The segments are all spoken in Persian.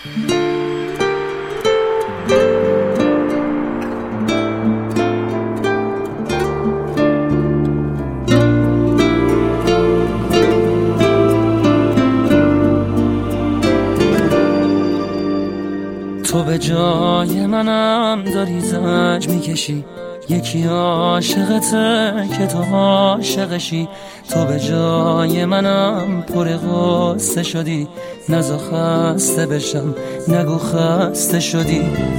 تو به جای منم داری زنج میکشی، یکی عاشقته که تو عاشقشی. تو به جای منم پر غصه شدی، نزا خسته بشم نگو خسته شدی.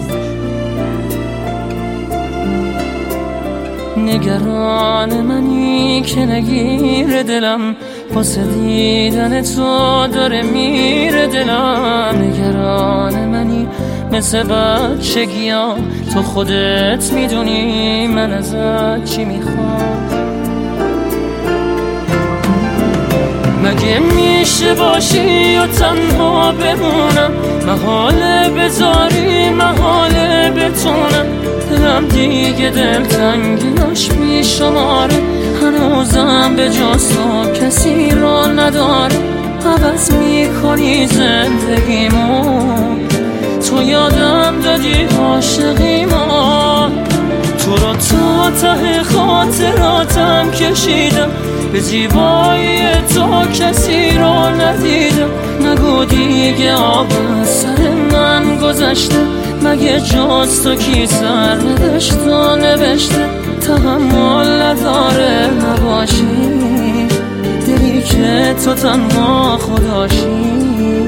نگران منی که نگیر دلم، واسه دیدن تو داره میره دلم. نگران منی مثل بچگیام، تو خودت میدونی من ازت چی میخوام. مگه میشه باشی و تنها بمونم، محاله بذاری محاله بتونم. دلم دیگه دلتنگیاش میشماره، هنوزم به جز تو کسی را نداره. عوض میکنی زندگیمو، تو یادم دادی عاشقیمو. تو رو تا ته خاطراتم کشیدم، به زیبایی تو کسی را ندیدم. نگو دیگه آب از سر من گذشته، مگه جز تو کی سر نوشت و نوشته. تحمل نداره نباشی، دلی که تو تنها خداشی.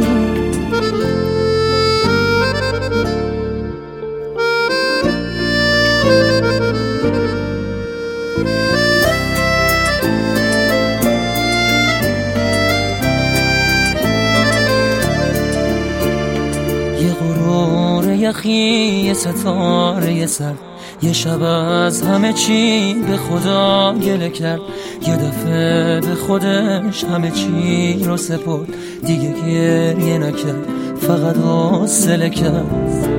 یه غرور یخی، یه ستاره سر، یه شب از همه چی به خدا گله کرد. یه دفعه به خودش همه چی رو سپرد، دیگه گریه نکرد فقط حوصله کرد.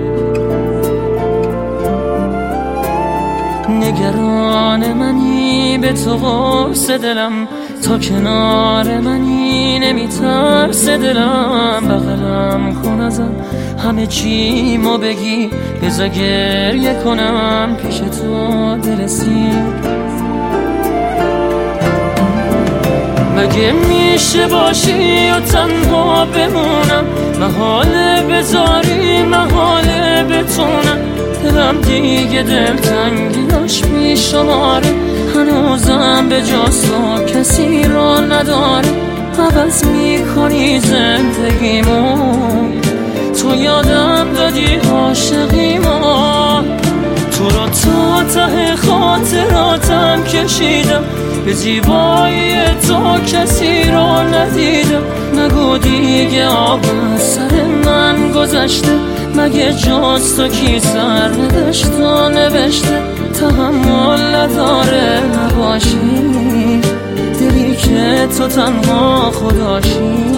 نگران منی به تو قرص دلم، تا کنار منی نمیترس دلم. بغلم کن ازم همه چی ما بگی، بذار گریه کنم پیش تو دلسی. مگه میشه باشی و تنها بمونم، محاله بذاری محاله بتونم. دلم دیگه دلتنگیاش میشماره، هنوزم به جز تو کسی را نداره. عوض میکنی زندگیمو، تو یادم دادی عاشقیمو. تو رو تا ته خاطراتم کشیدم، به زیبایی تو کسی را ندیدم. نگو دیگه آب از سر من گذشته، مگه جز تو کی سر نوشت و نوشته. تحمل نداره نباشی، دلی که تو تنها خداشی.